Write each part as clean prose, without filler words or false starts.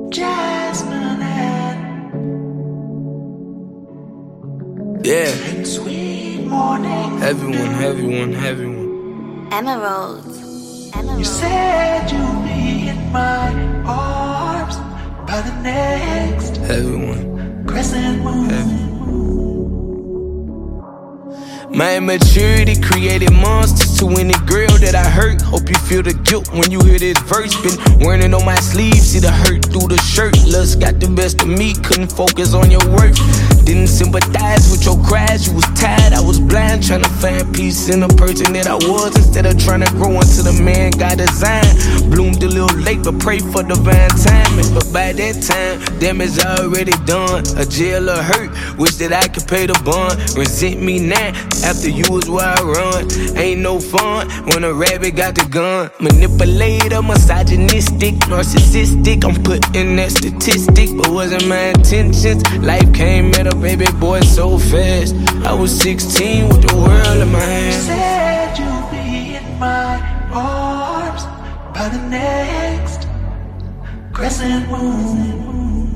Jasmine and yeah, sweet morning. everyone. Emeralds. You said you'd be in my arms by the next Everyone. crescent moon. My immaturity created monsters to any girl that I hurt. Hope you feel the guilt when you hear this verse. Been wearing it on my sleeve, see the hurt through the shirt. Lust got the best of me, couldn't focus on your worth. Didn't sympathize with your cries, you was tired, I was blind. Trying to find peace in the person that I was, instead of trying to grow into the man God designed. Bloomed a little late, but pray for divine timing. But by that time, damage already done. A jail of hurt, wish that I could pay the bond. Resent me now, after you was where I run. Ain't no fun when a rabbit got the gun. Manipulator, misogynistic, narcissistic. I'm putting that statistic, but wasn't my intentions. Life came at a baby boy so fast. I was 16 with the world in my You hand. said you'd be in my arms by the next crescent moon.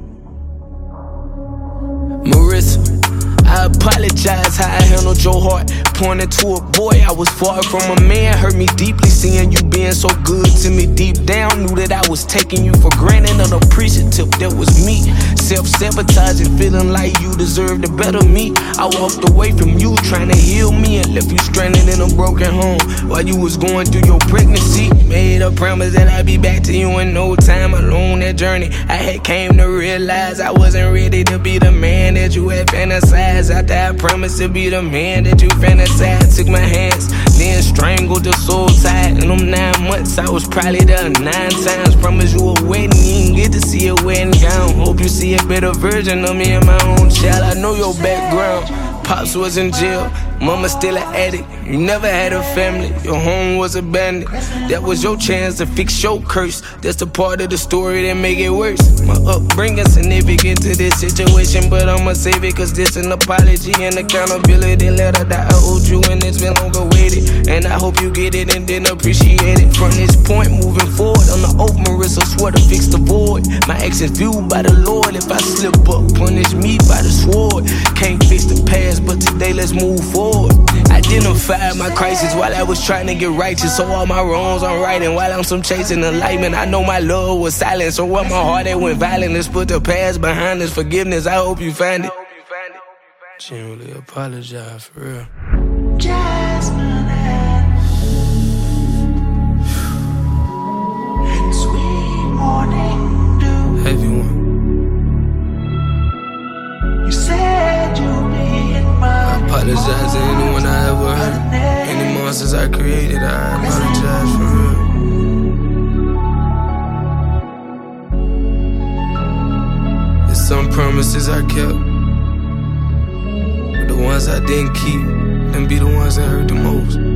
Marissa, I apologize how I handled your heart. Pointing to a boy, I was far from a man. Hurt me deeply seeing you being so good to me. Deep down, knew that I was taking you for granted. Unappreciative, that was me. Self-sabotaging, feeling like you deserved a better me. I walked away from you, trying to heal me, and left you stranded in a broken home while you was going through your pregnancy. Made a promise that I'd be back to you in no time. Along that journey, I had came to realize I wasn't ready to be the man that you had fantasized. After I promised to be the man that you fantasized, took my hands, then strangled the soul tied. In them 9 months, I was probably there 9 times. Promised you a wedding, you didn't get to see a wedding gown. Hope you see a better version of me and my own child. I know your background. Pops was in jail, mama still an addict. You never had a family, your home was abandoned. That was your chance to fix your curse. That's the part of the story that make it worse. My upbringing significant to this situation, but I'ma save it, cause this an apology and accountability letter that I owed you, and it's been long awaited. And I hope you get it and then appreciate it. From this point moving forward, on the oath, Marissa swore to fix the void. My actions viewed by the Lord. If I slip up, punish me by the sword. Can't fix the past, but today let's move forward. Identified my crisis while I was trying to get righteous, so all my wrongs I'm righting while I'm some chasing enlightenment. I know my love was silent, so where my heart it went violent. Let's put the past behind us. Forgiveness, I hope you find it. Genuinely apologize, for real. Jasmine and sweet morning dew. Everyone. You said you'd be in my Apologize to anyone I ever hurt. Any monsters I created, I apologize, for real. There's some promises I kept, but the ones I didn't keep, them be the ones that hurt the most.